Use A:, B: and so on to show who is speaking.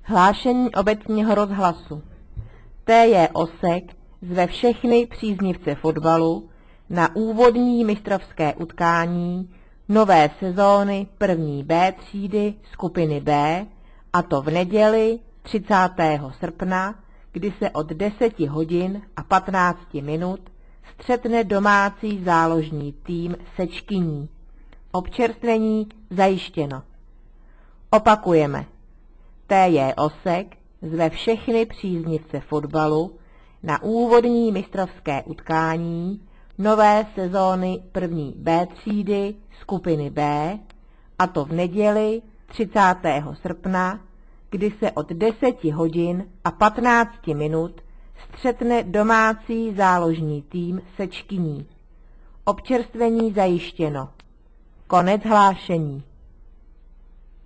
A: Hlášení obecního rozhlasu. T.J. Osek zve všechny příznivce fotbalu na úvodní mistrovské utkání nové sezóny první B třídy skupiny B, a to v neděli 30. srpna, kdy se od 10 hodin a 15 minut střetne domácí záložní tým Sečkyní. Občerstvení zajištěno. Opakujeme. T.J. Osek zve všechny příznivce fotbalu na úvodní mistrovské utkání nové sezóny první B třídy skupiny B, a to v neděli 30. srpna, kdy se od 10 hodin a 15 minut střetne domácí záložní tým Sečkyní. Občerstvení zajištěno. Konec hlášení.